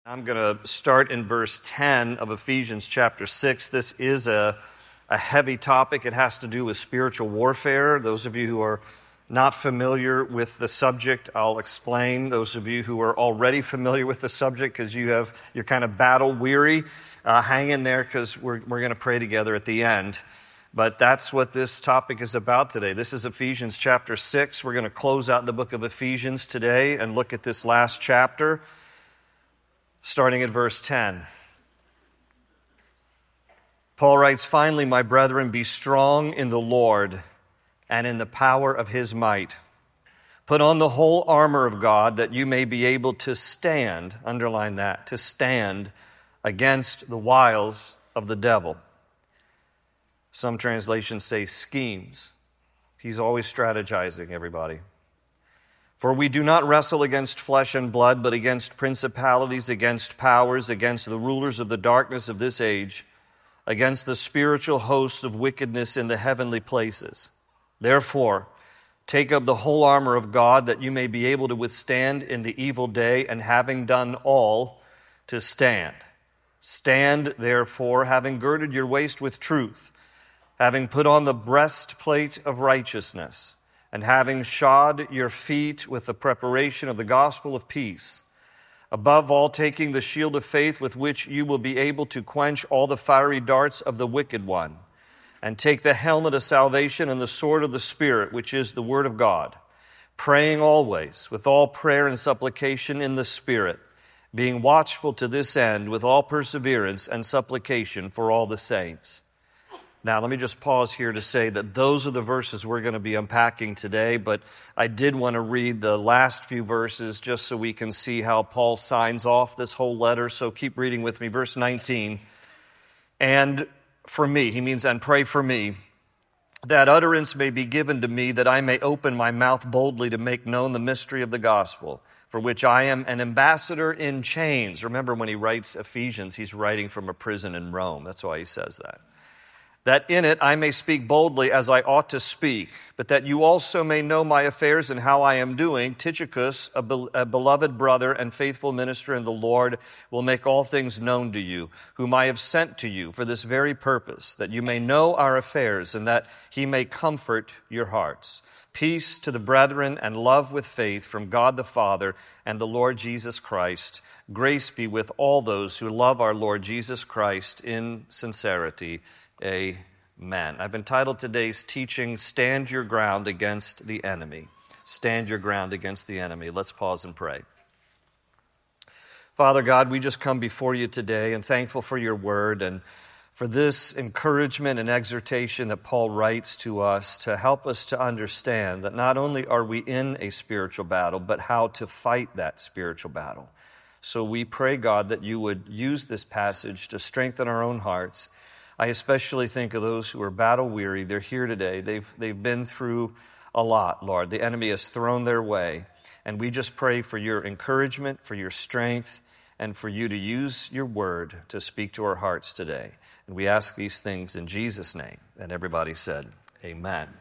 I'm going to start in verse 10 of Ephesians chapter 6. This is a heavy topic. It has to do with spiritual warfare. Those of you who are not familiar with the subject, I'll explain. Those of you who are already familiar with the subject because you're kind of battle weary, hang in there because we're going to pray together at the end. But that's what this topic is about today. This is Ephesians chapter 6. We're going to close out the book of Ephesians today and look at this last chapter, starting at verse 10. Paul writes, "Finally, my brethren, be strong in the Lord and in the power of his might. Put on the whole armor of God that you may be able to stand," underline that, to stand against the wiles of the devil. Some translations say schemes. He's always strategizing, everybody. "For we do not wrestle against flesh and blood, but against principalities, against powers, against the rulers of the darkness of this age, against the spiritual hosts of wickedness in the heavenly places. Therefore, take up the whole armor of God, that you may be able to withstand in the evil day, and having done all, to stand. Stand, therefore, having girded your waist with truth, having put on the breastplate of righteousness, and having shod your feet with the preparation of the gospel of peace. Above all, taking the shield of faith with which you will be able to quench all the fiery darts of the wicked one. And take the helmet of salvation and the sword of the Spirit, which is the word of God, praying always with all prayer and supplication in the Spirit, being watchful to this end with all perseverance and supplication for all the saints." Now, let me just pause here to say that those are the verses we're going to be unpacking today, but I did want to read the last few verses just so we can see how Paul signs off this whole letter. So keep reading with me. Verse 19, "And for me," he means, "and pray for me, that utterance may be given to me, that I may open my mouth boldly to make known the mystery of the gospel, for which I am an ambassador in chains." Remember, when he writes Ephesians, he's writing from a prison in Rome. That's why he says that. "That in it I may speak boldly as I ought to speak, but that you also may know my affairs and how I am doing. Tychicus, a beloved brother and faithful minister in the Lord, will make all things known to you, whom I have sent to you for this very purpose, that you may know our affairs and that he may comfort your hearts. Peace to the brethren and love with faith from God the Father and the Lord Jesus Christ. Grace be with all those who love our Lord Jesus Christ in sincerity. Amen." I've entitled today's teaching, "Stand Your Ground Against the Enemy." Stand your ground against the enemy. Let's pause and pray. Father God, we just come before you today and thankful for your word and for this encouragement and exhortation that Paul writes to us to help us to understand that not only are we in a spiritual battle, but how to fight that spiritual battle. So we pray, God, that you would use this passage to strengthen our own hearts. I especially think of those who are battle weary. They're here today. They've been through a lot, Lord. The enemy has thrown their way. And we just pray for your encouragement, for your strength, and for you to use your word to speak to our hearts today. And we ask these things in Jesus' name. And everybody said, amen.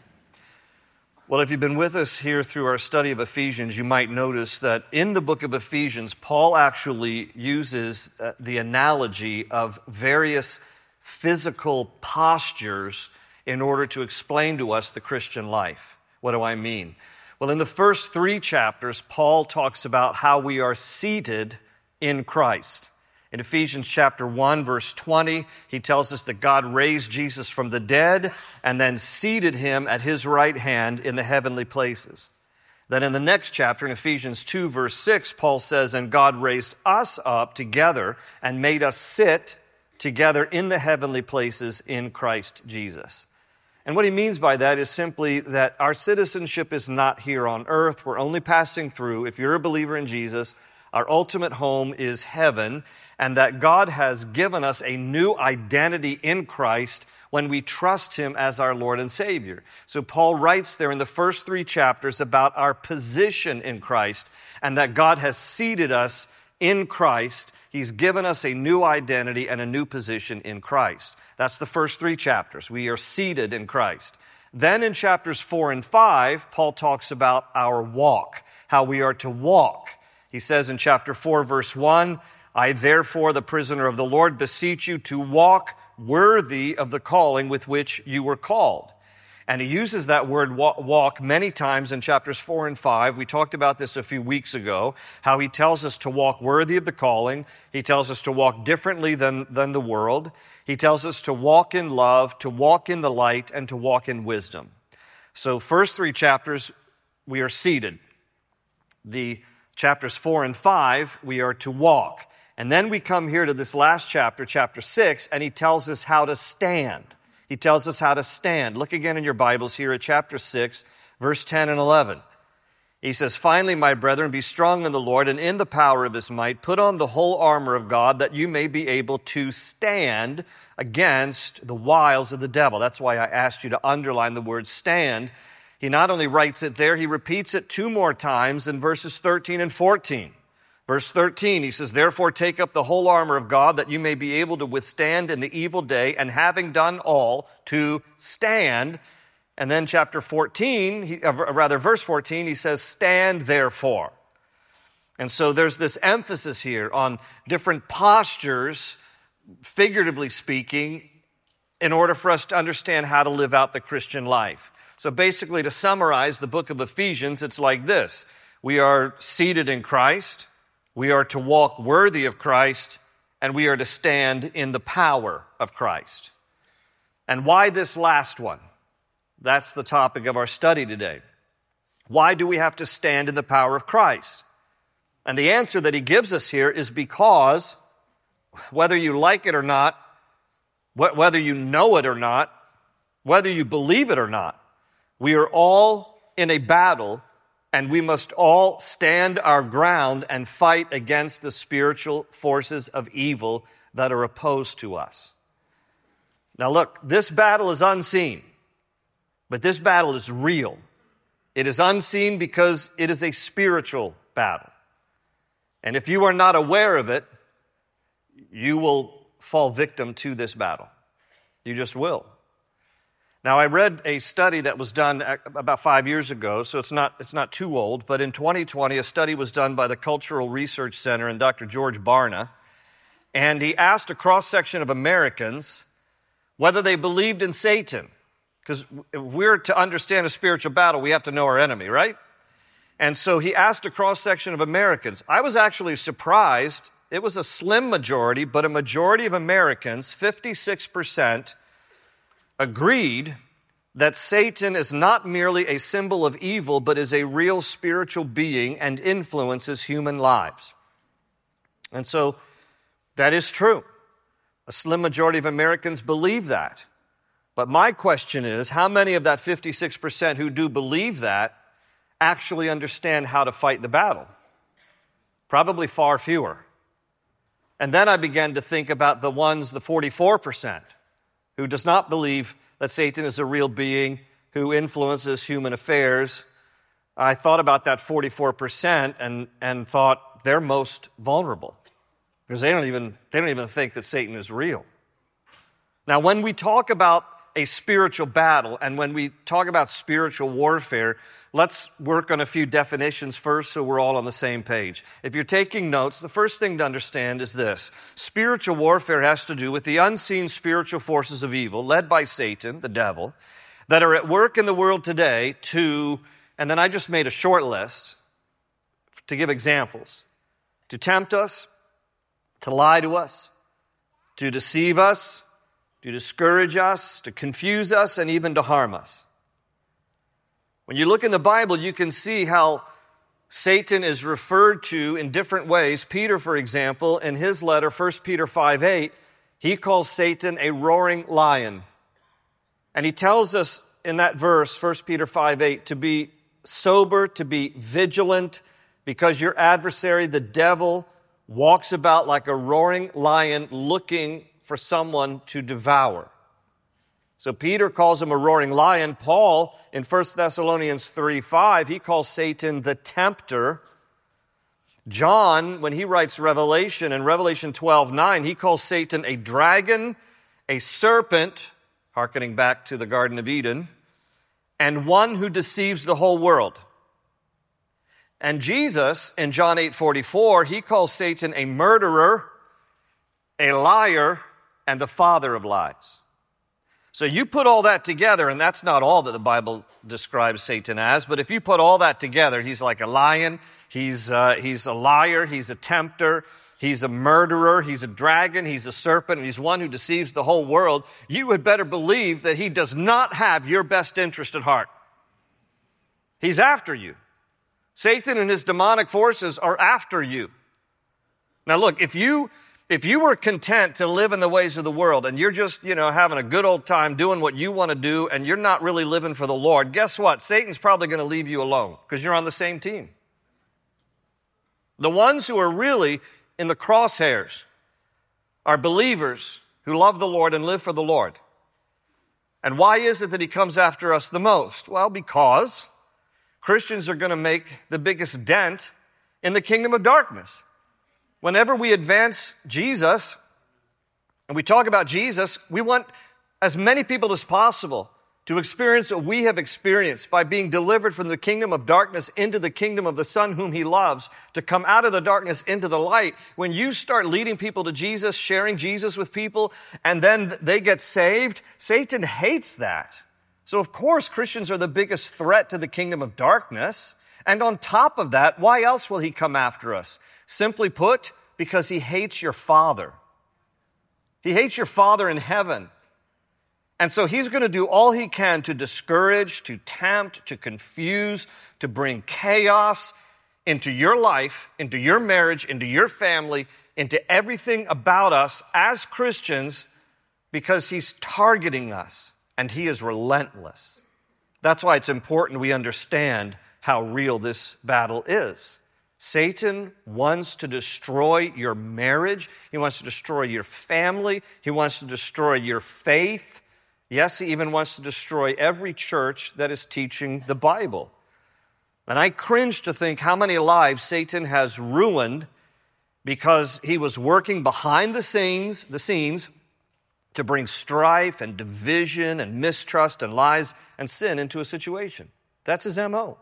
Well, if you've been with us here through our study of Ephesians, you might notice that in the book of Ephesians, Paul actually uses the analogy of various physical postures in order to explain to us the Christian life. What do I mean? Well, in the first 3 chapters, Paul talks about how we are seated in Christ. In Ephesians chapter 1, verse 20, he tells us that God raised Jesus from the dead and then seated him at his right hand in the heavenly places. Then in the next chapter, in Ephesians 2, verse 6, Paul says, "And God raised us up together and made us sit together in the heavenly places in Christ Jesus." And what he means by that is simply that our citizenship is not here on earth. We're only passing through. If you're a believer in Jesus, our ultimate home is heaven, and that God has given us a new identity in Christ when we trust him as our Lord and Savior. So Paul writes there in the first 3 chapters about our position in Christ and that God has seated us in Christ. He's given us a new identity and a new position in Christ. That's the first 3 chapters. We are seated in Christ. Then in chapters 4 and 5, Paul talks about our walk, how we are to walk. He says in chapter 4, verse 1, I therefore, the prisoner of the Lord, beseech you to walk worthy of the calling with which you were called. And he uses that word walk many times in chapters 4 and 5. We talked about this a few weeks ago, how he tells us to walk worthy of the calling. He tells us to walk differently than the world. He tells us to walk in love, to walk in the light, and to walk in wisdom. So first 3 chapters, we are seated. The chapters 4 and 5, we are to walk. And then we come here to this last chapter, chapter 6, and he tells us how to stand. He tells us how to stand. Look again in your Bibles here at chapter 6, verse 10 and 11. He says, "Finally, my brethren, be strong in the Lord and in the power of his might. Put on the whole armor of God that you may be able to stand against the wiles of the devil." That's why I asked you to underline the word stand. He not only writes it there, he repeats it 2 more times in verses 13 and 14. Verse 13, he says, "Therefore take up the whole armor of God that you may be able to withstand in the evil day, and having done all, to stand." And then chapter 14, verse 14, he says, "Stand therefore." And so there's this emphasis here on different postures, figuratively speaking, in order for us to understand how to live out the Christian life. So basically, to summarize the book of Ephesians, it's like this. We are seated in Christ. We are to walk worthy of Christ, and we are to stand in the power of Christ. And why this last one? That's the topic of our study today. Why do we have to stand in the power of Christ? And the answer that he gives us here is because, whether you like it or not, whether you know it or not, whether you believe it or not, we are all in a battle, and we must all stand our ground and fight against the spiritual forces of evil that are opposed to us. Now look, this battle is unseen, but this battle is real. It is unseen because it is a spiritual battle. And if you are not aware of it, you will fall victim to this battle. You just will. Now, I read a study that was done about 5 years ago, so it's not too old, but in 2020, a study was done by the Cultural Research Center and Dr. George Barna, and he asked a cross-section of Americans whether they believed in Satan. Because if we're to understand a spiritual battle, we have to know our enemy, right? And so he asked a cross-section of Americans. I was actually surprised. It was a slim majority, but a majority of Americans, 56%, agreed that Satan is not merely a symbol of evil, but is a real spiritual being and influences human lives. And so that is true. A slim majority of Americans believe that. But my question is, how many of that 56% who do believe that actually understand how to fight the battle? Probably far fewer. And then I began to think about the 44%, who does not believe that Satan is a real being who influences human affairs. I thought about that 44% and thought they're most vulnerable because they don't even think that Satan is real. Now, when we talk about a spiritual battle and when we talk about spiritual warfare, let's work on a few definitions first so we're all on the same page. If you're taking notes, the first thing to understand is this. Spiritual warfare has to do with the unseen spiritual forces of evil led by Satan, the devil, that are at work in the world today and then I just made a short list to give examples, to tempt us, to lie to us, to deceive us, to discourage us, to confuse us, and even to harm us. When you look in the Bible, you can see how Satan is referred to in different ways. Peter, for example, in his letter, 1 Peter 5:8, he calls Satan a roaring lion. And he tells us in that verse, 1 Peter 5:8, to be sober, to be vigilant, because your adversary, the devil, walks about like a roaring lion looking for someone to devour. So Peter calls him a roaring lion. Paul, in 1 Thessalonians 3:5, he calls Satan the tempter. John, when he writes Revelation, in Revelation 12:9, he calls Satan a dragon, a serpent, hearkening back to the Garden of Eden, and one who deceives the whole world. And Jesus, in John 8:44, he calls Satan a murderer, a liar, and the father of lies. So you put all that together, and that's not all that the Bible describes Satan as, but if you put all that together, he's like a lion, he's a liar, he's a tempter, he's a murderer, he's a dragon, he's a serpent, and he's one who deceives the whole world. You had better believe that he does not have your best interest at heart. He's after you. Satan and his demonic forces are after you. Now look, if you were content to live in the ways of the world and you're just, having a good old time doing what you want to do and you're not really living for the Lord, guess what? Satan's probably going to leave you alone because you're on the same team. The ones who are really in the crosshairs are believers who love the Lord and live for the Lord. And why is it that he comes after us the most? Well, because Christians are going to make the biggest dent in the kingdom of darkness. Whenever we advance Jesus and we talk about Jesus, we want as many people as possible to experience what we have experienced by being delivered from the kingdom of darkness into the kingdom of the Son whom he loves, to come out of the darkness into the light. When you start leading people to Jesus, sharing Jesus with people, and then they get saved, Satan hates that. So of course Christians are the biggest threat to the kingdom of darkness. And on top of that, why else will he come after us? Simply put, because he hates your Father. He hates your Father in heaven. And so he's going to do all he can to discourage, to tempt, to confuse, to bring chaos into your life, into your marriage, into your family, into everything about us as Christians, because he's targeting us and he is relentless. That's why it's important we understand how real this battle is. Satan wants to destroy your marriage. He wants to destroy your family. He wants to destroy your faith. Yes, he even wants to destroy every church that is teaching the Bible. And I cringe to think how many lives Satan has ruined because he was working behind the scenes to bring strife and division and mistrust and lies and sin into a situation. That's his MO.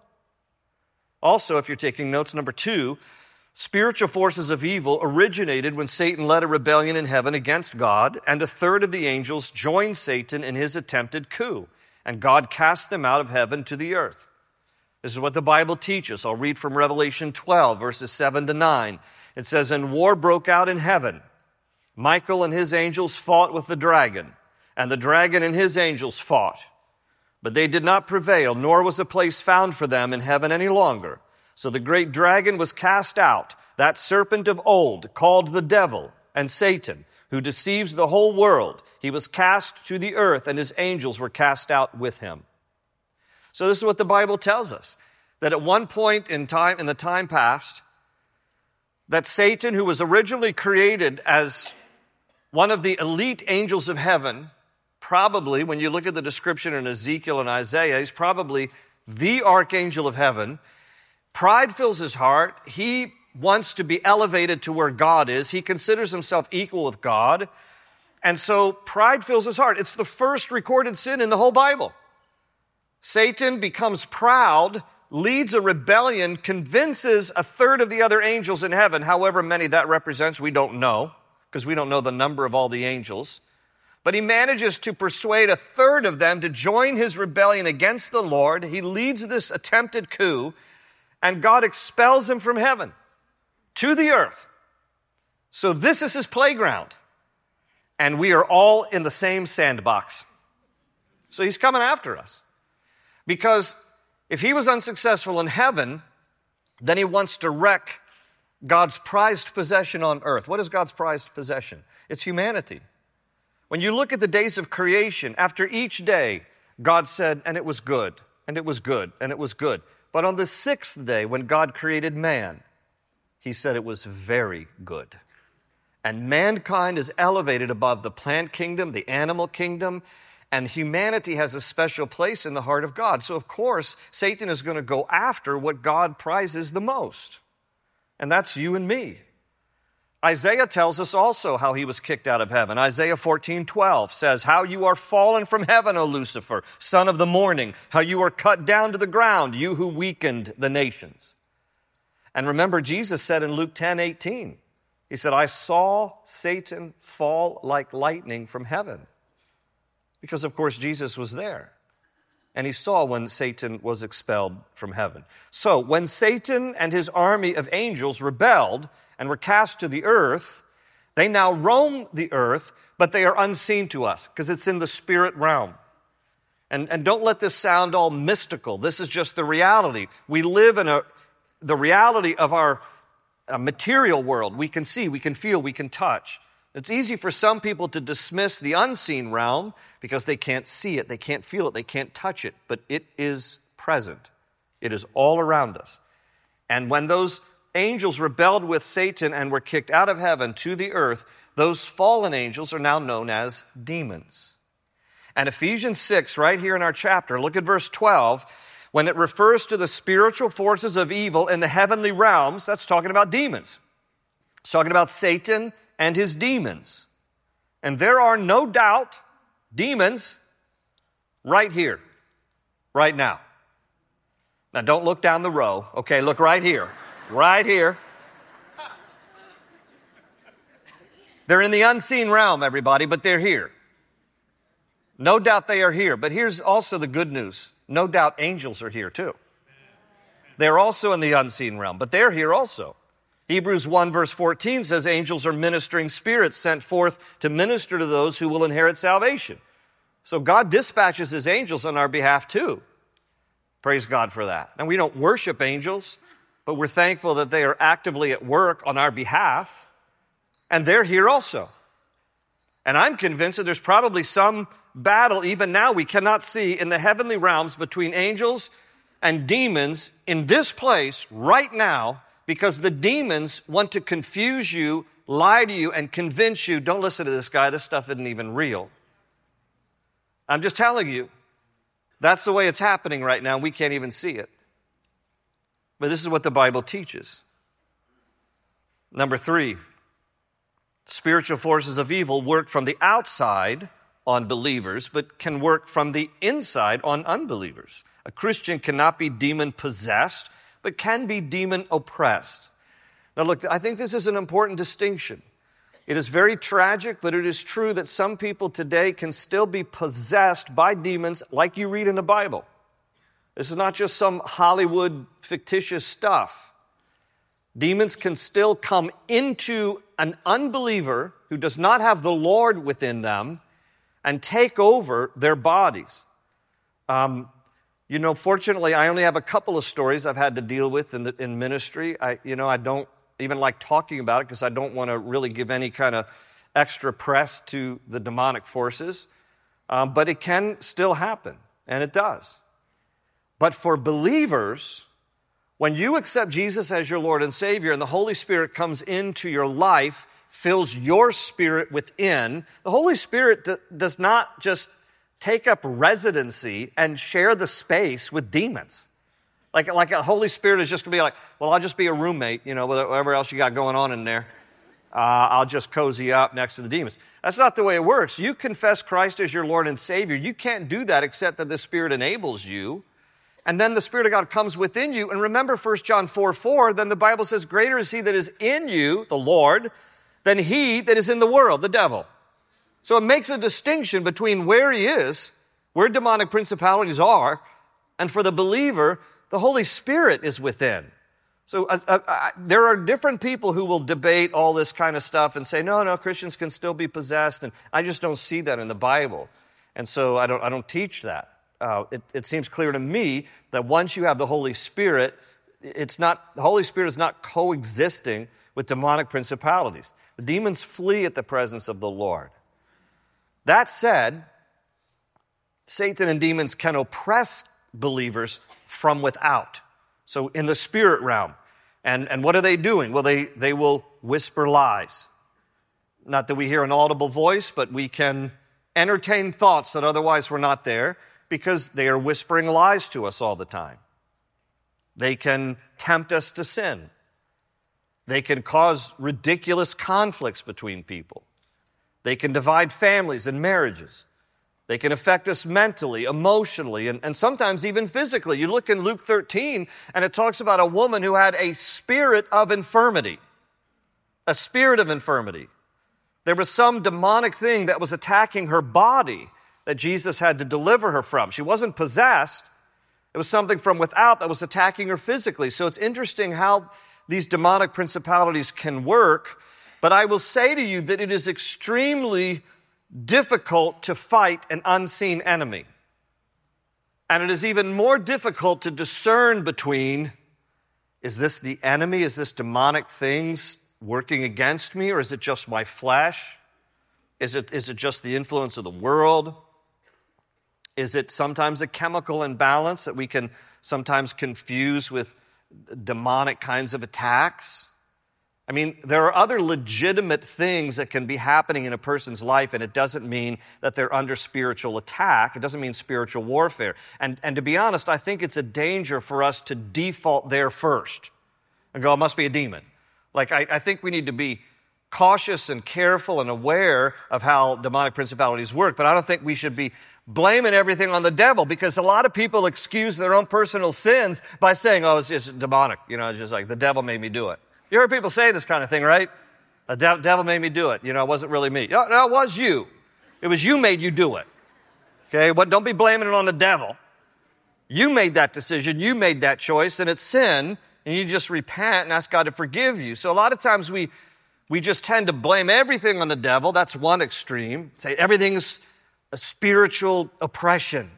Also, if you're taking notes, number 2, spiritual forces of evil originated when Satan led a rebellion in heaven against God, and a third of the angels joined Satan in his attempted coup, and God cast them out of heaven to the earth. This is what the Bible teaches. I'll read from Revelation 12, verses 7 to 9. It says, "And war broke out in heaven. Michael and his angels fought with the dragon, and the dragon and his angels fought. But they did not prevail, nor was a place found for them in heaven any longer. So the great dragon was cast out, that serpent of old, called the devil and Satan, who deceives the whole world. He was cast to the earth, and his angels were cast out with him." So this is what the Bible tells us, that at one point in time, in the time past, that Satan, who was originally created as one of the elite angels of heaven, probably, when you look at the description in Ezekiel and Isaiah, he's probably the archangel of heaven. Pride fills his heart. He wants to be elevated to where God is. He considers himself equal with God. And so pride fills his heart. It's the first recorded sin in the whole Bible. Satan becomes proud, leads a rebellion, convinces a third of the other angels in heaven, however many that represents, we don't know, because we don't know the number of all the angels. But he manages to persuade a third of them to join his rebellion against the Lord. He leads this attempted coup, and God expels him from heaven to the earth. So this is his playground, and we are all in the same sandbox. So he's coming after us, because if he was unsuccessful in heaven, then he wants to wreck God's prized possession on earth. What is God's prized possession? It's humanity. When you look at the days of creation, after each day, God said, "And it was good, and it was good, and it was good." But on the 6th day, when God created man, he said it was very good. And mankind is elevated above the plant kingdom, the animal kingdom, and humanity has a special place in the heart of God. So, of course, Satan is going to go after what God prizes the most, and that's you and me. Isaiah tells us also how he was kicked out of heaven. Isaiah 14:12 says, "How you are fallen from heaven, O Lucifer, son of the morning, how you are cut down to the ground, you who weakened the nations." And remember, Jesus said in Luke 10:18, he said, I saw Satan fall like lightning from heaven. Because, of course, Jesus was there. And he saw when Satan was expelled from heaven. So, when Satan and his army of angels rebelled and were cast to the earth, they now roam the earth, but they are unseen to us because it's in the spirit realm. And don't let this sound all mystical. This is just the reality. We live in the reality of our material world. We can see, we can feel, we can touch. It's easy for some people to dismiss the unseen realm because they can't see it, they can't feel it, they can't touch it, but it is present. It is all around us. And when those angels rebelled with Satan and were kicked out of heaven to the earth, those fallen angels are now known as demons. And Ephesians 6, right here in our chapter, look at verse 12. When it refers to the spiritual forces of evil in the heavenly realms, that's talking about demons. It's talking about Satan and his demons. And there are no doubt demons right here, right now. Now, don't look down the row. Okay, look right here. Right here. They're in the unseen realm, everybody, but they're here. No doubt they are here. But here's also the good news. No doubt angels are here too. They're also in the unseen realm, but they're here also. Hebrews 1 verse 14 says angels are ministering spirits sent forth to minister to those who will inherit salvation. So God dispatches his angels on our behalf too. Praise God for that. And we don't worship angels, but we're thankful that they are actively at work on our behalf. And they're here also. And I'm convinced that there's probably some battle even now we cannot see in the heavenly realms between angels and demons in this place right now, because the demons want to confuse you, lie to you, and convince you, don't listen to this guy, this stuff isn't even real. I'm just telling you, that's the way it's happening right now. We can't even see it. But this is what the Bible teaches. Number 3, spiritual forces of evil work from the outside on believers, but can work from the inside on unbelievers. A Christian cannot be demon-possessed, but can be demon-oppressed. Now look, I think this is an important distinction. It is very tragic, but it is true that some people today can still be possessed by demons like you read in the Bible. This is not just some Hollywood fictitious stuff. Demons can still come into an unbeliever who does not have the Lord within them and take over their bodies. Fortunately, I only have a couple of stories I've had to deal with in ministry. I don't even like talking about it because I don't want to really give any kind of extra press to the demonic forces. But it can still happen, and it does. But for believers, when you accept Jesus as your Lord and Savior and the Holy Spirit comes into your life, fills your spirit within, the Holy Spirit does not just take up residency and share the space with demons. Like a Holy Spirit is just going to be like, well, I'll just be a roommate, whatever else you got going on in there. I'll just cozy up next to the demons. That's not the way it works. You confess Christ as your Lord and Savior. You can't do that except that the Spirit enables you. And then the Spirit of God comes within you. And remember 1 John 4:4, then the Bible says, greater is He that is in you, the Lord, than he that is in the world, the devil. So it makes a distinction between where he is, where demonic principalities are, and for the believer, the Holy Spirit is within. So there are different people who will debate all this kind of stuff and say, no, Christians can still be possessed, and I just don't see that in the Bible. And so I don't teach that. It seems clear to me that once you have the Holy Spirit, the Holy Spirit is not coexisting with demonic principalities. The demons flee at the presence of the Lord. That said, Satan and demons can oppress believers from without. So in the spirit realm. And what are they doing? Well, they will whisper lies. Not that we hear an audible voice, but we can entertain thoughts that otherwise were not there because they are whispering lies to us all the time. They can tempt us to sin. They can cause ridiculous conflicts between people. They can divide families and marriages. They can affect us mentally, emotionally, and sometimes even physically. You look in Luke 13, and it talks about a woman who had a spirit of infirmity. A spirit of infirmity. There was some demonic thing that was attacking her body that Jesus had to deliver her from. She wasn't possessed. It was something from without that was attacking her physically. So it's interesting how these demonic principalities can work. But I will say to you that it is extremely difficult to fight an unseen enemy. And it is even more difficult to discern between, is this the enemy? Is this demonic things working against me? Or is it just my flesh? Is it just the influence of the world? Is it sometimes a chemical imbalance that we can sometimes confuse with demonic kinds of attacks? I mean, there are other legitimate things that can be happening in a person's life, and it doesn't mean that they're under spiritual attack. It doesn't mean spiritual warfare. And to be honest, I think it's a danger for us to default there first and go, it must be a demon. Like, I think we need to be cautious and careful and aware of how demonic principalities work, but I don't think we should be blaming everything on the devil, because a lot of people excuse their own personal sins by saying, oh, it's just demonic. It's just like the devil made me do it. You heard people say this kind of thing, right? The devil made me do it. It wasn't really me. No, it was you. It was you made you do it. Okay, but don't be blaming it on the devil. You made that decision. You made that choice, and it's sin, and you just repent and ask God to forgive you. So a lot of times we just tend to blame everything on the devil. That's one extreme. Say everything's a spiritual oppression.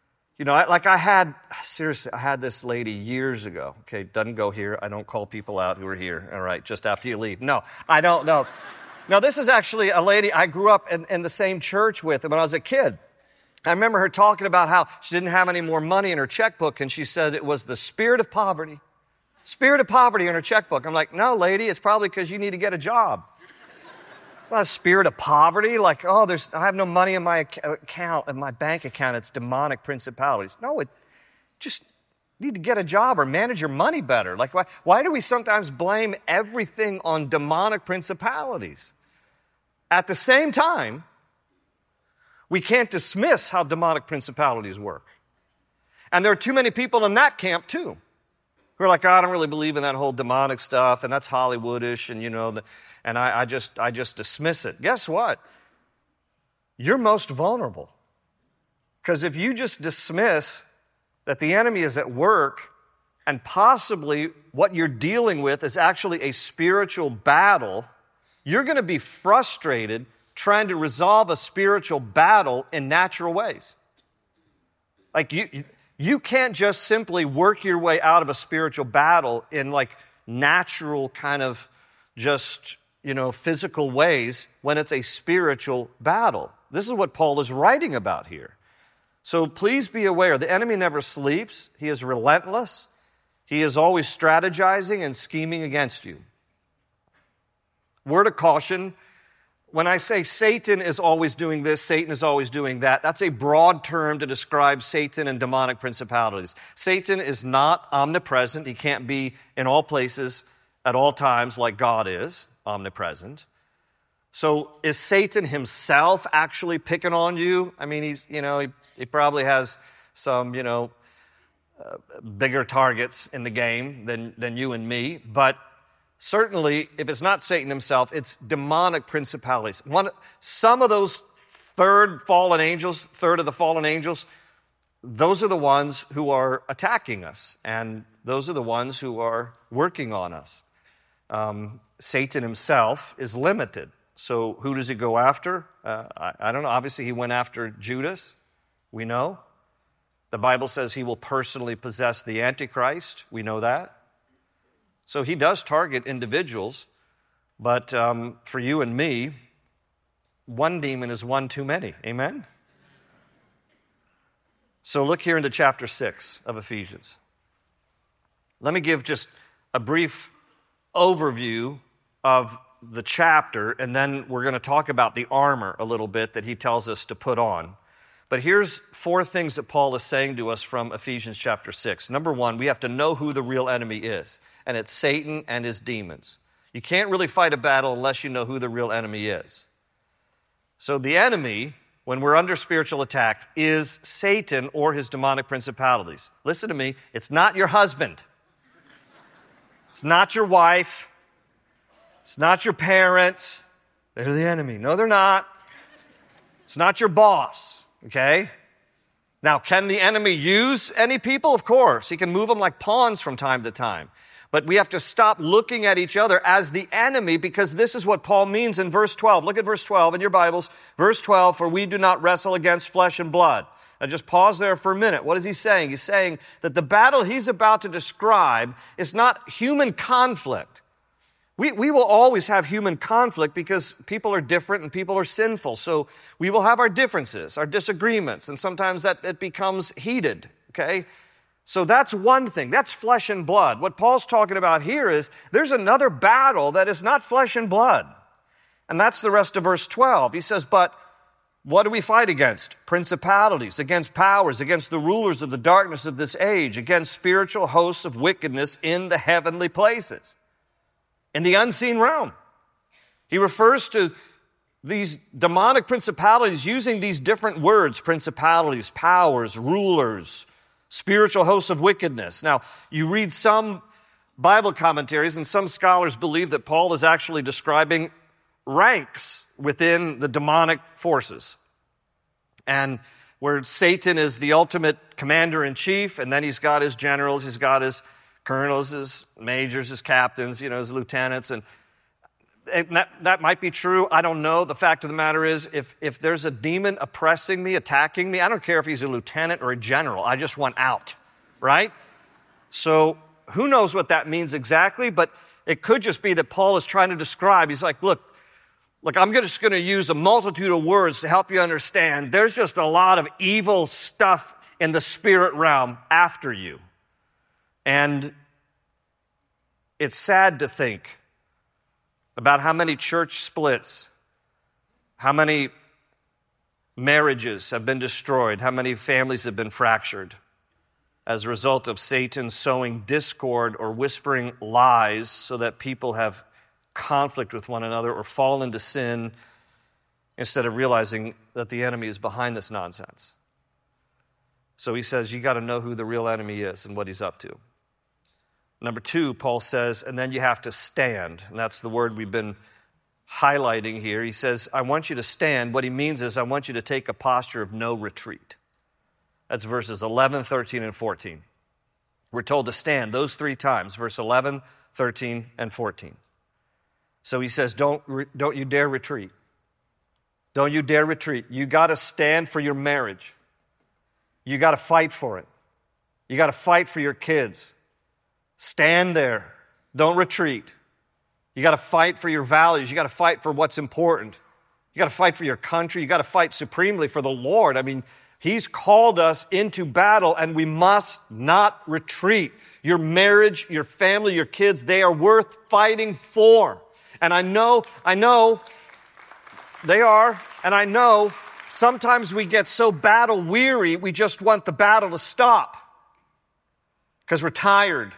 I had this lady years ago. Okay, doesn't go here. I don't call people out who are here, all right, just after you leave. No, I don't know. No, this is actually a lady I grew up in the same church with when I was a kid. I remember her talking about how she didn't have any more money in her checkbook, and she said it was the spirit of poverty. Spirit of poverty in her checkbook. I'm like, no, lady, it's probably because you need to get a job. It's not a spirit of poverty, like, I have no money in my account, in my bank account. It's demonic principalities. No, it just need to get a job or manage your money better. Like, why do we sometimes blame everything on demonic principalities? At the same time, we can't dismiss how demonic principalities work. And there are too many people in that camp, too, who are like, I don't really believe in that whole demonic stuff, and that's Hollywoodish, and I just dismiss it. Guess what? You're most vulnerable. Because if you just dismiss that the enemy is at work and possibly what you're dealing with is actually a spiritual battle, you're going to be frustrated trying to resolve a spiritual battle in natural ways. Like you can't just simply work your way out of a spiritual battle in like natural kind of just, physical ways when it's a spiritual battle. This is what Paul is writing about here. So please be aware, the enemy never sleeps. He is relentless. He is always strategizing and scheming against you. Word of caution, when I say Satan is always doing this, Satan is always doing that, that's a broad term to describe Satan and demonic principalities. Satan is not omnipresent. He can't be in all places at all times like God is omnipresent. So is Satan himself actually picking on you? I mean, he probably has some, bigger targets in the game than you and me, but certainly, if it's not Satan himself, it's demonic principalities. Some of those third of the fallen angels, those are the ones who are attacking us, and those are the ones who are working on us. Satan himself is limited. So who does he go after? I don't know. Obviously, he went after Judas. We know. The Bible says he will personally possess the Antichrist. We know that. So he does target individuals, but for you and me, one demon is one too many. Amen? So look here into chapter 6 of Ephesians. Let me give just a brief overview of the chapter, and then we're going to talk about the armor a little bit that he tells us to put on. But here's 4 things that Paul is saying to us from Ephesians chapter 6. Number 1, we have to know who the real enemy is, and it's Satan and his demons. You can't really fight a battle unless you know who the real enemy is. So the enemy when we're under spiritual attack is Satan or his demonic principalities. Listen to me, it's not your husband. It's not your wife. It's not your parents. They're the enemy. No, they're not. It's not your boss, okay? Now, can the enemy use any people? Of course. He can move them like pawns from time to time. But we have to stop looking at each other as the enemy, because this is what Paul means in verse 12. Look at verse 12 in your Bibles. Verse 12, for we do not wrestle against flesh and blood. Now just pause there for a minute. What is he saying? He's saying that the battle he's about to describe is not human conflict. We will always have human conflict because people are different and people are sinful. So we will have our differences, our disagreements, and sometimes that it becomes heated, okay? So that's one thing. That's flesh and blood. What Paul's talking about here is there's another battle that is not flesh and blood. And that's the rest of verse 12. He says, but what do we fight against? Principalities, against powers, against the rulers of the darkness of this age, against spiritual hosts of wickedness in the heavenly places, in the unseen realm. He refers to these demonic principalities using these different words: principalities, powers, rulers, spiritual hosts of wickedness. Now, you read some Bible commentaries, and some scholars believe that Paul is actually describing ranks within the demonic forces. And where Satan is the ultimate commander-in-chief, and then he's got his generals, he's got his colonels, his majors, his captains, his lieutenants, and that might be true. I don't know. The fact of the matter is, if there's a demon oppressing me, attacking me, I don't care if he's a lieutenant or a general. I just want out, right? So who knows what that means exactly, but it could just be that Paul is trying to describe. He's like, look, I'm just going to use a multitude of words to help you understand. There's just a lot of evil stuff in the spirit realm after you. And it's sad to think about how many church splits, how many marriages have been destroyed, how many families have been fractured as a result of Satan sowing discord or whispering lies so that people have conflict with one another or fall into sin instead of realizing that the enemy is behind this nonsense. So he says, you got to know who the real enemy is and what he's up to. Number two, Paul says, and then you have to stand. And that's the word we've been highlighting here. He says, I want you to stand. What he means is, I want you to take a posture of no retreat. That's verses 11, 13, and 14. We're told to stand those three times, verse 11, 13, and 14. So he says, don't you dare retreat. Don't you dare retreat. You got to stand for your marriage. You got to fight for it. You got to fight for your kids. Stand there. Don't retreat. You got to fight for your values. You got to fight for what's important. You got to fight for your country. You got to fight supremely for the Lord. I mean, He's called us into battle, and we must not retreat. Your marriage, your family, your kids, they are worth fighting for. And I know they are, and I know sometimes we get so battle weary, we just want the battle to stop because we're tired.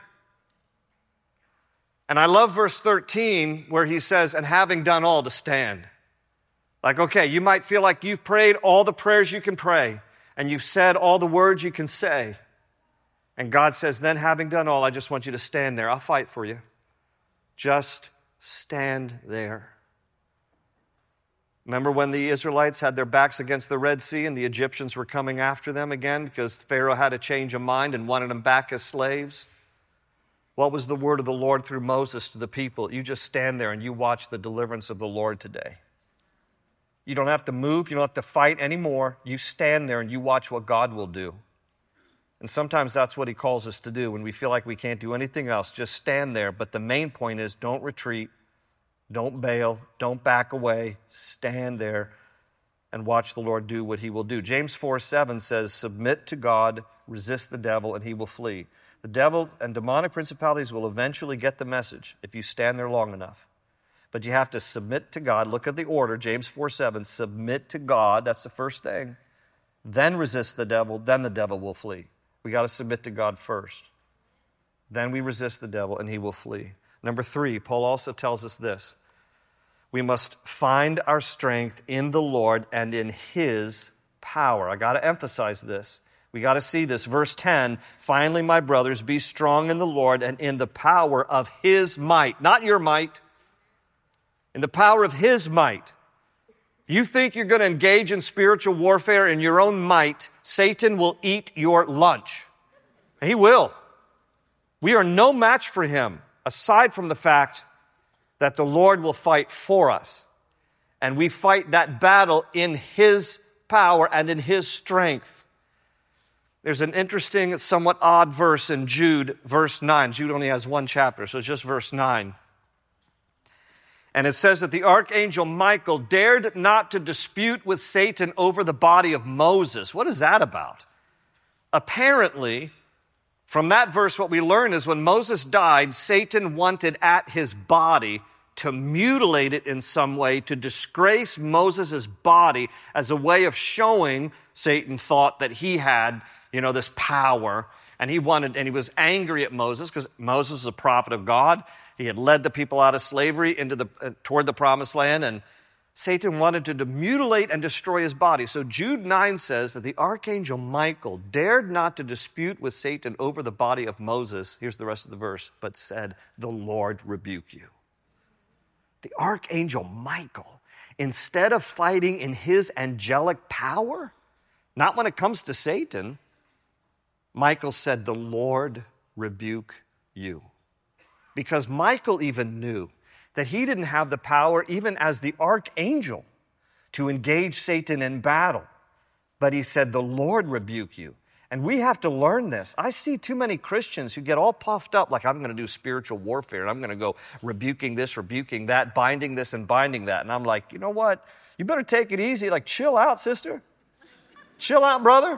And I love verse 13 where he says, and having done all, to stand. Like, okay, you might feel like you've prayed all the prayers you can pray, and you've said all the words you can say. And God says, then having done all, I just want you to stand there. I'll fight for you. Just stand there. Remember when the Israelites had their backs against the Red Sea and the Egyptians were coming after them again because Pharaoh had a change of mind and wanted them back as slaves? What was the word of the Lord through Moses to the people? You just stand there and you watch the deliverance of the Lord today. You don't have to move. You don't have to fight anymore. You stand there and you watch what God will do. And sometimes that's what He calls us to do when we feel like we can't do anything else. Just stand there. But the main point is, don't retreat. Don't bail. Don't back away. Stand there and watch the Lord do what He will do. James 4:7 says, submit to God, resist the devil, and he will flee. The devil and demonic principalities will eventually get the message if you stand there long enough. But you have to submit to God. Look at the order, James 4:7. Submit to God, that's the first thing. Then resist the devil, then the devil will flee. We got to submit to God first. Then we resist the devil and he will flee. Number 3, Paul also tells us this. we must find our strength in the Lord and in His power. I got to emphasize this. We got to see this. Verse 10, finally, my brothers, be strong in the Lord and in the power of His might. Not your might. In the power of His might. You think you're going to engage in spiritual warfare in your own might, Satan will eat your lunch. He will. We are no match for him, aside from the fact that the Lord will fight for us. And we fight that battle in His power and in His strength. There's an interesting, somewhat odd verse in Jude, verse 9. Jude only has one chapter, so it's just verse 9. And it says that the archangel Michael dared not to dispute with Satan over the body of Moses. What is that about? Apparently, from that verse, what we learn is when Moses died, Satan wanted at his body to mutilate it in some way, to disgrace Moses' body as a way of showing Satan thought that he had, this power. And he was angry at Moses because Moses is a prophet of God. He had led the people out of slavery toward the promised land, and Satan wanted to mutilate and destroy his body. So Jude 9 says that the archangel Michael dared not to dispute with Satan over the body of Moses. Here's the rest of the verse, but said, the Lord rebuke you. The archangel Michael, instead of fighting in his angelic power, not when it comes to Satan, Michael said, the Lord rebuke you. Because Michael even knew that he didn't have the power, even as the archangel, to engage Satan in battle. But he said, the Lord rebuke you. And we have to learn this. I see too many Christians who get all puffed up like I'm going to do spiritual warfare, and I'm going to go rebuking this, rebuking that, binding this and binding that. And I'm like, you know what? You better take it easy. Like, chill out, sister. Chill out, brother.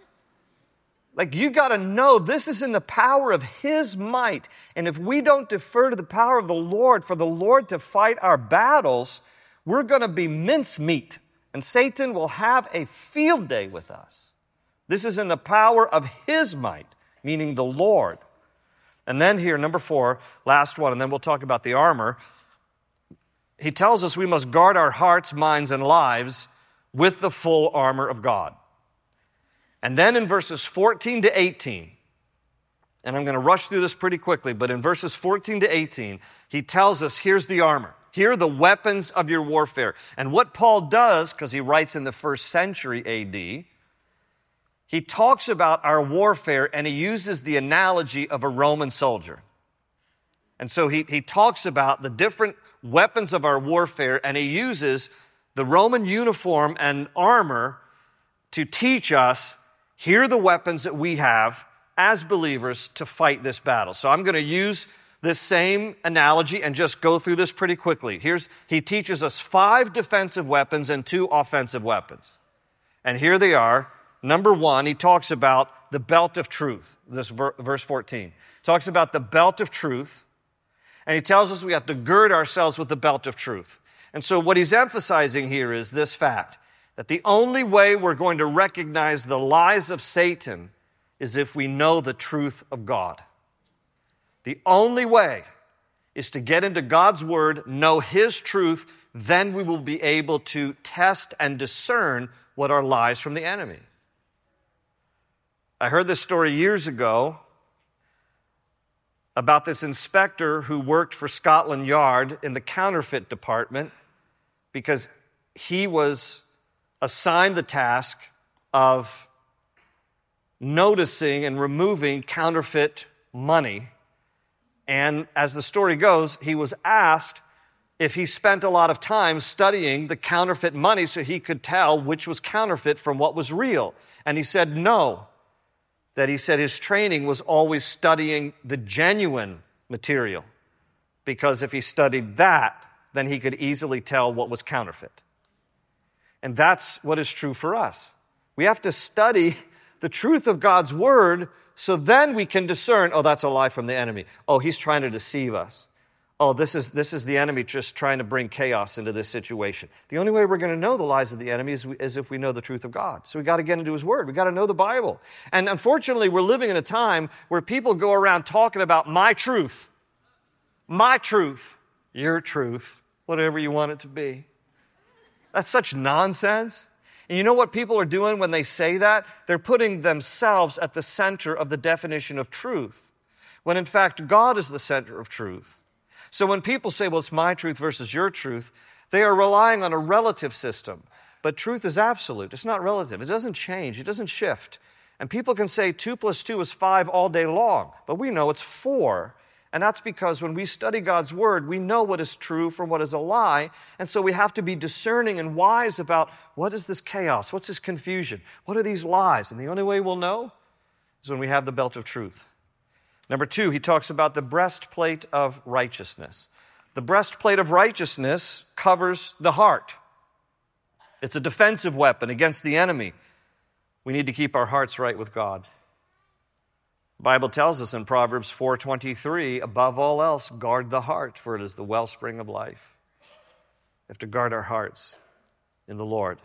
Like, you got to know this is in the power of His might. And if we don't defer to the power of the Lord for the Lord to fight our battles, we're going to be mincemeat. And Satan will have a field day with us. This is in the power of His might, meaning the Lord. And then here, number 4, last one, and then we'll talk about the armor. He tells us we must guard our hearts, minds, and lives with the full armor of God. And then in verses 14 to 18, and I'm going to rush through this pretty quickly, but in verses 14 to 18, he tells us, here's the armor. Here are the weapons of your warfare. And what Paul does, because he writes in the first century A.D., he talks about our warfare and he uses the analogy of a Roman soldier. And so he talks about the different weapons of our warfare and he uses the Roman uniform and armor to teach us, here are the weapons that we have as believers to fight this battle. So I'm going to use this same analogy and just go through this pretty quickly. He teaches us 5 defensive weapons and 2 offensive weapons. And here they are. Number 1, he talks about the belt of truth. This verse 14. He talks about the belt of truth. And he tells us we have to gird ourselves with the belt of truth. And so what he's emphasizing here is this fact, that the only way we're going to recognize the lies of Satan is if we know the truth of God. The only way is to get into God's Word, know His truth, then we will be able to test and discern what are lies from the enemy. I heard this story years ago about this inspector who worked for Scotland Yard in the counterfeit department because he was assigned the task of noticing and removing counterfeit money. And as the story goes, he was asked if he spent a lot of time studying the counterfeit money so he could tell which was counterfeit from what was real. And he said no. That he said his training was always studying the genuine material. Because if he studied that, then he could easily tell what was counterfeit. And that's what is true for us. We have to study the truth of God's Word so then we can discern, oh, that's a lie from the enemy. Oh, he's trying to deceive us. Oh, this is the enemy just trying to bring chaos into this situation. The only way we're going to know the lies of the enemy is if we know the truth of God. So we got to get into His Word. We got to know the Bible. And unfortunately, we're living in a time where people go around talking about my truth, your truth. whatever you want it to be. That's such nonsense. And you know what people are doing when they say that? They're putting themselves at the center of the definition of truth, when in fact God is the center of truth. So when people say, well, it's my truth versus your truth, they are relying on a relative system. But truth is absolute. It's not relative. It doesn't change. It doesn't shift. And people can say 2 + 2 is 5 all day long, but we know it's 4. And that's because when we study God's Word, we know what is true from what is a lie. And so we have to be discerning and wise about what is this chaos? What's this confusion? What are these lies? And the only way we'll know is when we have the belt of truth. Number 2, he talks about the breastplate of righteousness. The breastplate of righteousness covers the heart. It's a defensive weapon against the enemy. We need to keep our hearts right with God. The Bible tells us in Proverbs 4:23, above all else, guard the heart, for it is the wellspring of life. We have to guard our hearts in the Lord.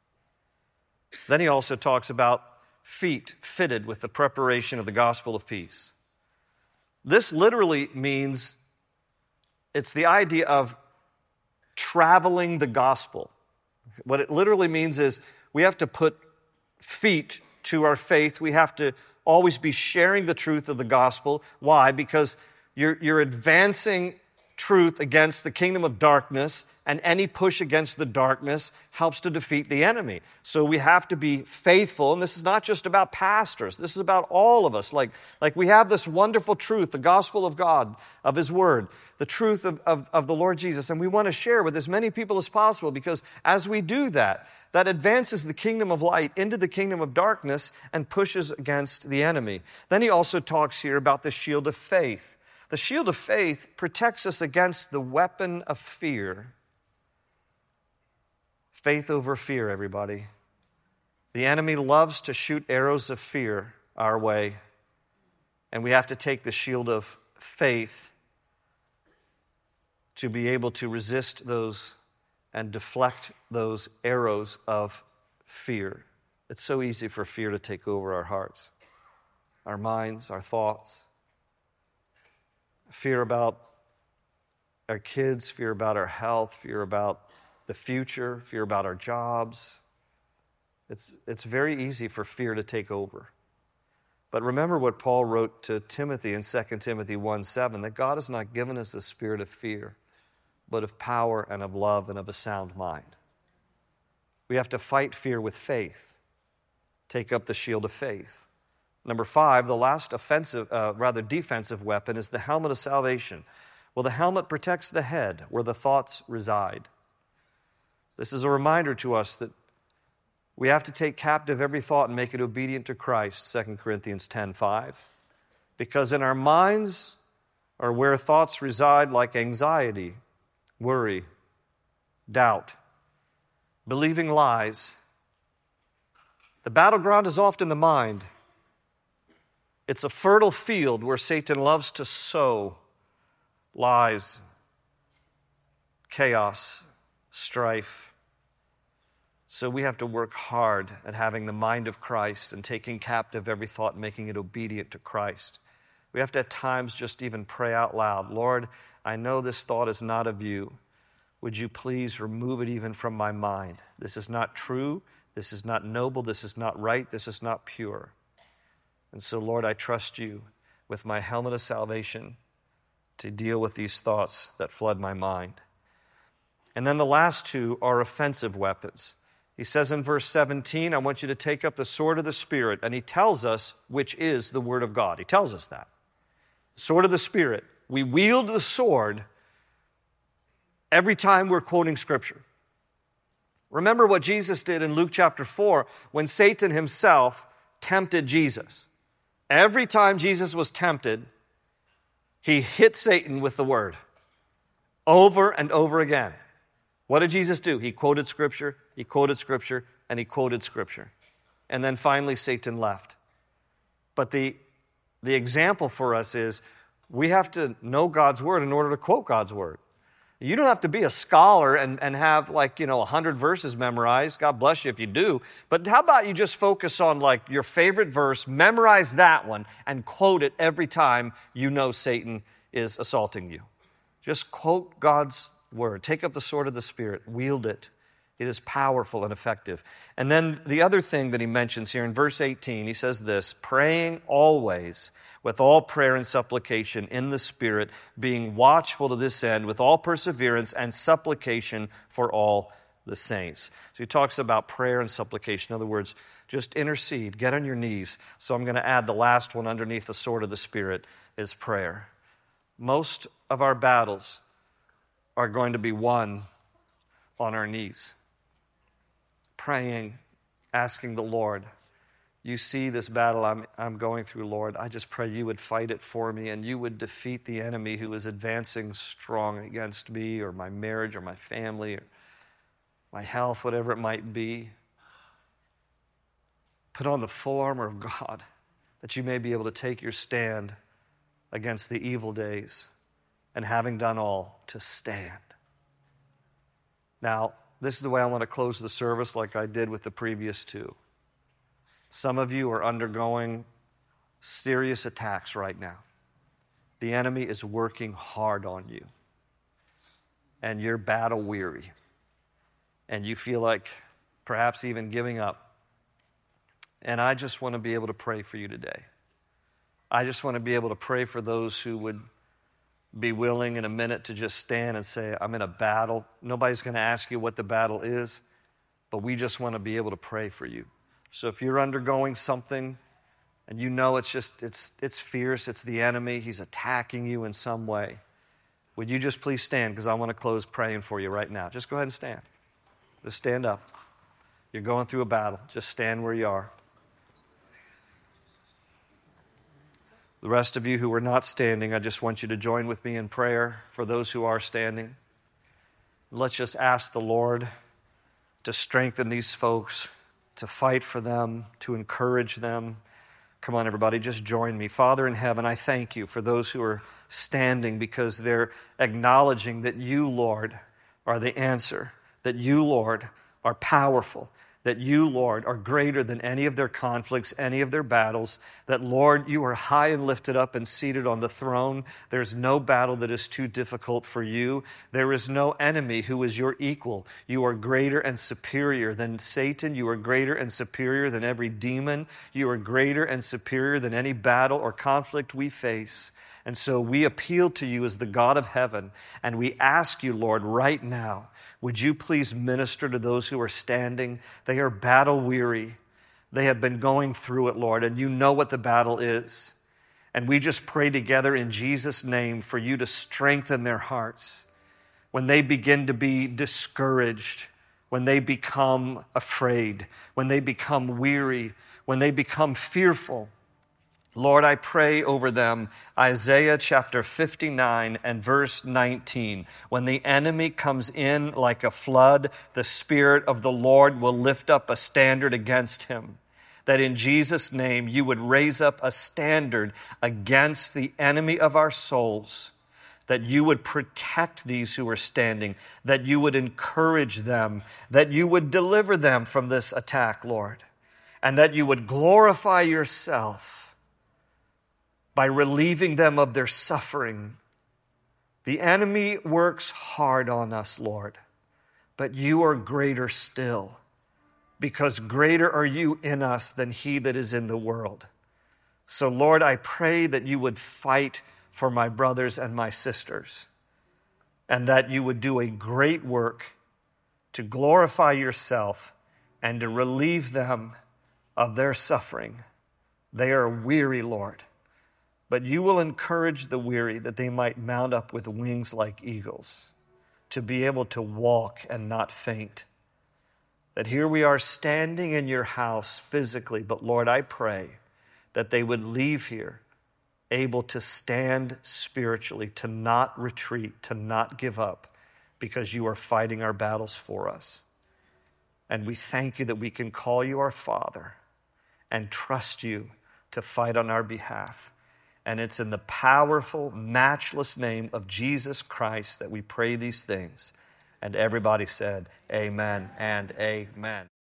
Then he also talks about feet fitted with the preparation of the gospel of peace. This literally means, it's the idea of traveling the gospel. What it literally means is we have to put feet to our faith. We have to always be sharing the truth of the gospel. Why? Because you're advancing truth against the kingdom of darkness, and any push against the darkness helps to defeat the enemy. So we have to be faithful, and this is not just about pastors. This is about all of us. Like we have this wonderful truth, the gospel of God, of His Word, the truth of the Lord Jesus, and we want to share with as many people as possible, because as we do that, that advances the kingdom of light into the kingdom of darkness and pushes against the enemy. Then he also talks here about the shield of faith. The shield of faith protects us against the weapon of fear. Faith over fear, everybody. The enemy loves to shoot arrows of fear our way, and we have to take the shield of faith to be able to resist those and deflect those arrows of fear. It's so easy for fear to take over our hearts, our minds, our thoughts. Fear about our kids, fear about our health, fear about the future, fear about our jobs. It's very easy for fear to take over. But remember what Paul wrote to Timothy in 2 Timothy 1:7, that God has not given us a spirit of fear, but of power and of love and of a sound mind. We have to fight fear with faith. Take up the shield of faith. Number 5, the last defensive weapon is the helmet of salvation. Well, the helmet protects the head where the thoughts reside. This is a reminder to us that we have to take captive every thought and make it obedient to Christ, 2 Corinthians 10:5. Because in our minds are where thoughts reside like anxiety, worry, doubt, believing lies. The battleground is often the mind. It's a fertile field where Satan loves to sow lies, chaos, strife. So we have to work hard at having the mind of Christ and taking captive every thought and making it obedient to Christ. We have to at times just even pray out loud, Lord, I know this thought is not of you. Would you please remove it even from my mind? This is not true. This is not noble. This is not right. This is not pure. And so, Lord, I trust you with my helmet of salvation to deal with these thoughts that flood my mind. And then the last two are offensive weapons. He says in verse 17, I want you to take up the sword of the Spirit. And he tells us which is the Word of God. He tells us that. The sword of the Spirit. We wield the sword every time we're quoting Scripture. Remember what Jesus did in Luke chapter 4 when Satan himself tempted Jesus. Every time Jesus was tempted, he hit Satan with the word over and over again. What did Jesus do? He quoted Scripture, he quoted Scripture, and he quoted Scripture. And then finally Satan left. But the example for us is we have to know God's Word in order to quote God's Word. You don't have to be a scholar and have 100 verses memorized. God bless you if you do. But how about you just focus on your favorite verse, memorize that one, and quote it every time you know Satan is assaulting you. Just quote God's word. Take up the sword of the Spirit. Wield it. It is powerful and effective. And then the other thing that he mentions here in verse 18, he says this, praying always with all prayer and supplication in the Spirit, being watchful to this end with all perseverance and supplication for all the saints. So he talks about prayer and supplication. In other words, just intercede, get on your knees. So I'm going to add the last one underneath the sword of the Spirit is prayer. Most of our battles are going to be won on our knees. Praying, asking the Lord, you see this battle I'm going through, Lord. I just pray you would fight it for me and you would defeat the enemy who is advancing strong against me or my marriage or my family or my health, whatever it might be. Put on the full armor of God that you may be able to take your stand against the evil days and having done all, to stand. Now, this is the way I want to close the service like I did with the previous two. Some of you are undergoing serious attacks right now. The enemy is working hard on you. And you're battle weary. And you feel like perhaps even giving up. And I just want to be able to pray for you today. I just want to be able to pray for those who would be willing in a minute to just stand and say, I'm in a battle. Nobody's going to ask you what the battle is, but we just want to be able to pray for you. So if you're undergoing something and you know it's fierce, it's the enemy, he's attacking you in some way, would you just please stand, because I want to close praying for you right now. Just go ahead and stand. Just stand up. You're going through a battle. Just stand where you are. The rest of you who are not standing, I just want you to join with me in prayer for those who are standing. Let's just ask the Lord to strengthen these folks, to fight for them, to encourage them. Come on, everybody, just join me. Father in heaven, I thank you for those who are standing because they're acknowledging that you, Lord, are the answer, that you, Lord, are powerful, that you, Lord, are greater than any of their conflicts, any of their battles, that, Lord, you are high and lifted up and seated on the throne. There's no battle that is too difficult for you. There is no enemy who is your equal. You are greater and superior than Satan. You are greater and superior than every demon. You are greater and superior than any battle or conflict we face. And so we appeal to you as the God of heaven, and we ask you, Lord, right now, would you please minister to those who are standing? They are battle weary. They have been going through it, Lord, and you know what the battle is. And we just pray together in Jesus' name for you to strengthen their hearts. When they begin to be discouraged, when they become afraid, when they become weary, when they become fearful, Lord, I pray over them, Isaiah chapter 59 and verse 19. When the enemy comes in like a flood, the Spirit of the Lord will lift up a standard against him. That in Jesus' name you would raise up a standard against the enemy of our souls. That you would protect these who are standing. That you would encourage them. That you would deliver them from this attack, Lord. And that you would glorify yourself by relieving them of their suffering. The enemy works hard on us, Lord, but you are greater still, because greater are you in us than he that is in the world. So, Lord, I pray that you would fight for my brothers and my sisters, and that you would do a great work to glorify yourself and to relieve them of their suffering. They are weary, Lord. But you will encourage the weary that they might mount up with wings like eagles, to be able to walk and not faint. That here we are standing in your house physically, but Lord, I pray that they would leave here able to stand spiritually, to not retreat, to not give up, because you are fighting our battles for us. And we thank you that we can call you our Father and trust you to fight on our behalf. And it's in the powerful, matchless name of Jesus Christ that we pray these things. And everybody said, amen and amen.